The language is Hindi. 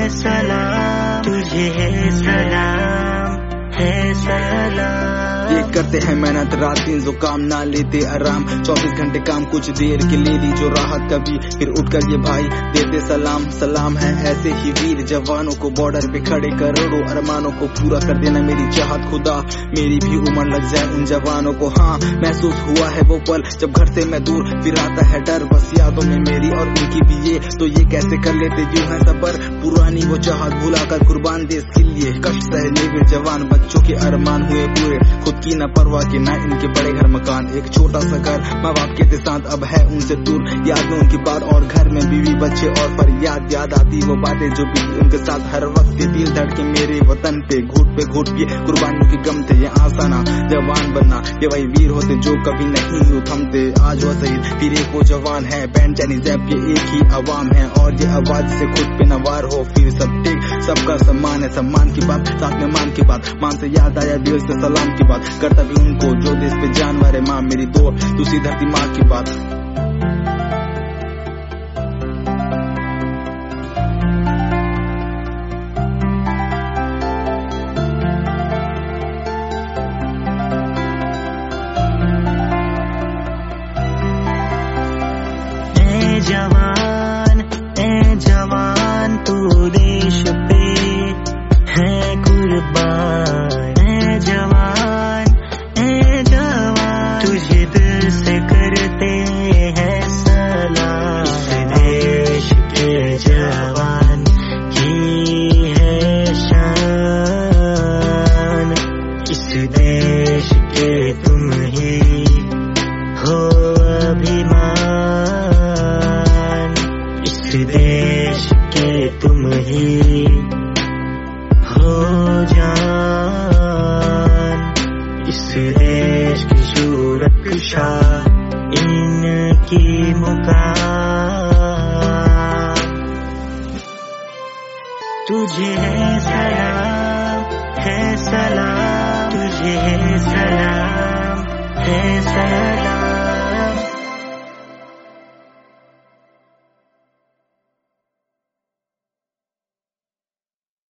सलाम, तुझे है सलाम, है सलाम। ये करते हैं मेहनत रात दिन जो काम ना लेते आराम, 24 घंटे काम कुछ देर के लिए ली जो राहत कभी, फिर उठकर ये भाई देते सलाम। सलाम है ऐसे ही वीर जवानों को, बॉर्डर पे खड़े करोड़ों अरमानों को पूरा कर देना मेरी चाहत खुदा, मेरी भी उम्र लग जाए उन जवानों को। हाँ महसूस हुआ है वो पल जब घर से मैं दूर, फिर आता है डर बस यादों में मेरी और उनकी भी। ये तो ये कैसे कर लेते यूं है सबर, पुरानी वो चाहत भुलाकर कुर्बान देश के लिए कष्ट सहले वे जवान, बच्चों के अरमान हुए पूरे, खुद की न परवाह की ना इनके बड़े घर मकान, एक छोटा सा घर माँ बाप के साथ अब है उनसे दूर। याद में उनकी बात और घर में बीवी बच्चे और फरियाद, याद आती वो बातें जो बीती उनके साथ हर वक्त। दिल धड़के मेरे वतन पे घुट पे कुर्बानियों की गम थे, ये आसाना जवान बनना ये वही वीर होते जो कभी नहीं थमते। आज वो शहीद फिर एक वो जवान है, बैंड चैनी जैप ये एक ही आवाम है, और ये आवाज से खुद पे नवार हो फिर सब ठीक। सबका सम्मान है सम्मान की बात, साथ में मान की बात, मान से याद आया दिल से सलाम की बात, करता भी उनको जो देश पे जानवर है। माँ मेरी दो दूसरी धरती माँ की बात। ए जवान तू देश पे है कुर्बान, ए जवान तुझे दिल से करते हैं सलाम। इस देश के जवान की है शान, इस देश के तुम ही हो अभिमान, इस देश के तुम ही हो जान, इस देश की सुरक्षा इनकी मुकाम। तुझे है सलाम, तुझे है सलाम, है सलाम।